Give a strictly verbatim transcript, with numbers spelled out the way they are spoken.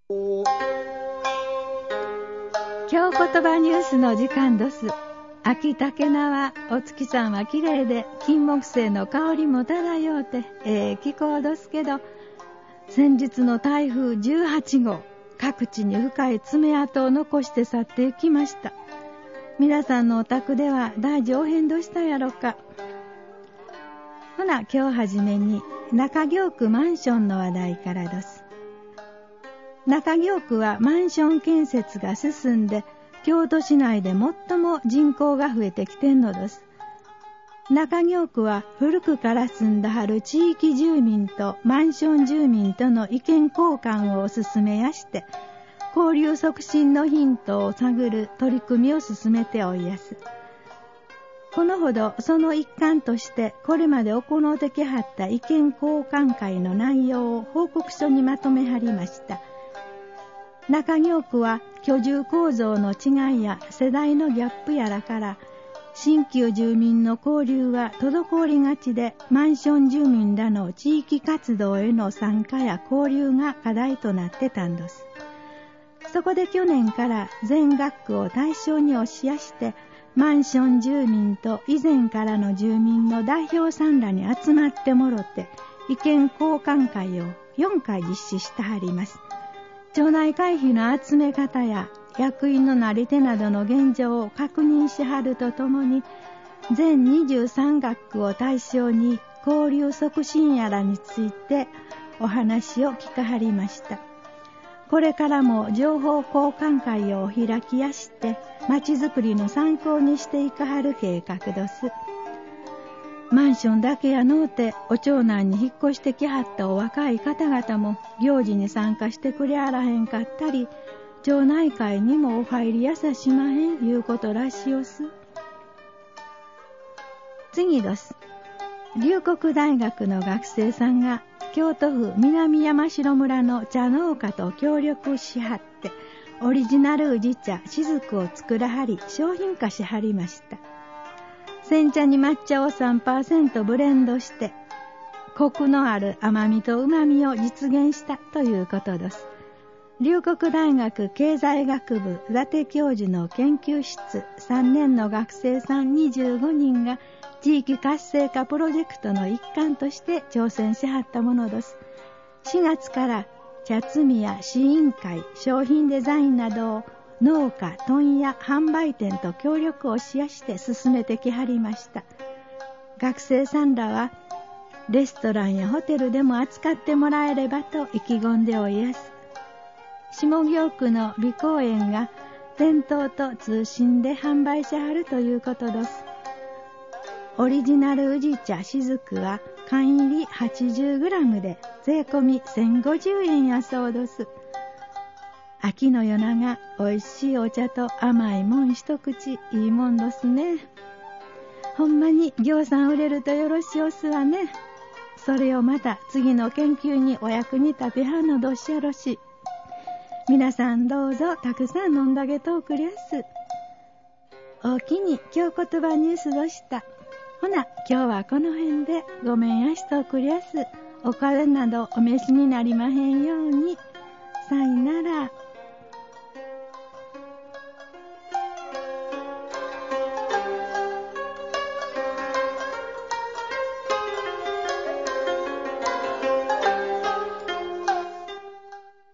京言葉ニュースの時間どす。秋竹縄、お月さんは綺麗で金木犀の香りも漂うてええ気候どすけど、先日の台風じゅうはちごう、各地に深い爪痕を残して去っていきました。皆さんのお宅では大上変どしたやろか。ほな、今日はじめに中京区マンションの話題からです。中京区はマンション建設が進んで、京都市内で最も人口が増えてきてんのです。中京区は古くから住んだはる地域住民とマンション住民との意見交換を進めやして、交流促進のヒントを探る取り組みを進めておいやす。このほどその一環としてこれまで行うてきはった意見交換会の内容を報告書にまとめはりました。中京区は居住構造の違いや世代のギャップやらから新旧住民の交流は滞りがちで、マンション住民らの地域活動への参加や交流が課題となってたんです。そこで去年から全学区を対象に押しやして、マンション住民と以前からの住民の代表さんらに集まってもろて意見交換会をよんかい実施してはります。町内会費の集め方や役員のなり手などの現状を確認しはるとともに、全にじゅうさん学区を対象に交流促進やらについてお話を聞かはりました。これからも情報交換会を開きやして、まちづくりの参考にしていかはる計画です。マンションだけやのうて、お町内に引っ越してきはったお若い方々も行事に参加してくれあらへんかったり、町内会にもお入りやさしまへんいうことらしおす。次です。龍谷大学の学生さんが京都府南山城村の茶農家と協力しはって、オリジナル宇治茶雫を作らはり商品化しはりました。煎茶に抹茶を さんパーセント ブレンドして、コクのある甘みと旨みを実現したということです。龍谷大学経済学部伊達教授の研究室さんねんの学生さんにじゅうごにんが地域活性化プロジェクトの一環として挑戦しはったものです。しがつから茶摘みや試飲会、商品デザインなどを農家、問屋、販売店と協力をしやして進めてきはりました。学生さんらはレストランやホテルでも扱ってもらえればと意気込んでおいやす。下京区の美公園が店頭と通信で販売しはるということです。オリジナル宇治茶雫は缶入り はちじゅうグラム で税込みせんごじゅうえんやそうです。秋の夜長、おいしいお茶と甘いもん一口、いいもんですね。ほんまにぎょうさん売れるとよろしおすわね。それをまた次の研究にお役に立てはんのどっしゃろし。皆さんどうぞたくさん飲んだげとおくりゃす。おおきに京言葉ニュースでした。ほな、今日はこの辺でごめんやしとおくりゃす。お風邪などお召しになりまへんように。